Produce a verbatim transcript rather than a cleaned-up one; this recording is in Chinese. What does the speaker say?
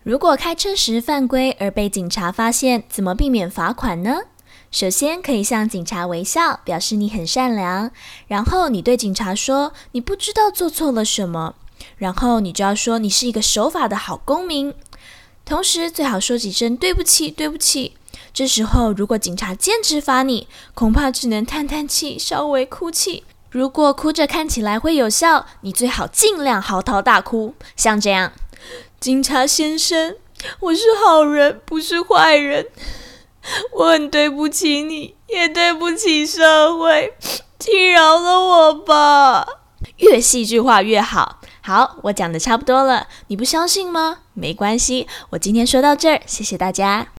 如果开车时犯规而被警察发现，怎么避免罚款呢？首先可以向警察微笑，表示你很善良，然后你对警察说你不知道做错了什么，然后你就要说你是一个守法的好公民，同时最好说几声对不起对不起。这时候如果警察坚持罚你，恐怕只能叹叹气，稍微哭泣。如果哭着看起来会有效，你最好尽量嚎啕大哭，像这样：警察先生，我是好人，不是坏人，我很对不起你，也对不起社会，请饶了我吧。越戏剧化越好。好，我讲的差不多了，你不相信吗？没关系，我今天说到这儿，谢谢大家。